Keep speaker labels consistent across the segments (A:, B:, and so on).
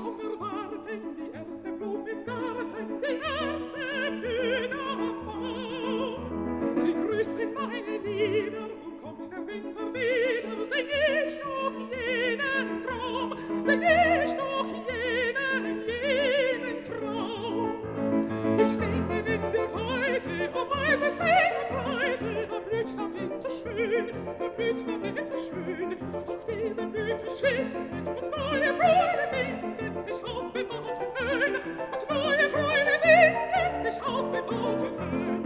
A: Sommer warten, die erste Blume im Garten, die erste Blüte am Baum. Sie grüßen meine Lieder und kommt der Winter wieder, sing ich noch jenen Traum, sing ich noch jenen Traum. Ich singe in der Weide, auf weißes Lederbreite, da blüht der Winter schön, da blüht der Winter schön. Auch diese Blüte schwindet und neue Freude windet sich auf bebauten Höhen, und neue Freude windet sich auf bebauten Höhen.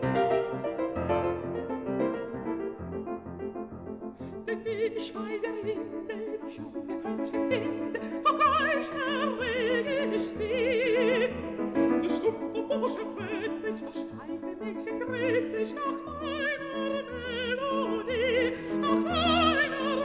A: Denn wie ich bei der Linde das junge Völkchen finde, sogleich errege ich sie. Der stumpfe Bursche brät sich, das steife Mädchen dreht sich nach meiner Melodie, nach meiner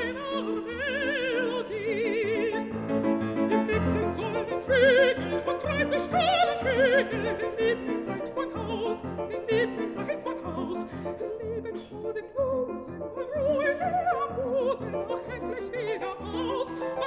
A: Melodie. Ihr gebt den Sonnen Flügel und treibt den Sternenhügel, den Liebling weit von Haus, den Liebling weit von Haus. Leben holden Losen und ruhig am Busen, ach endlich wieder aus,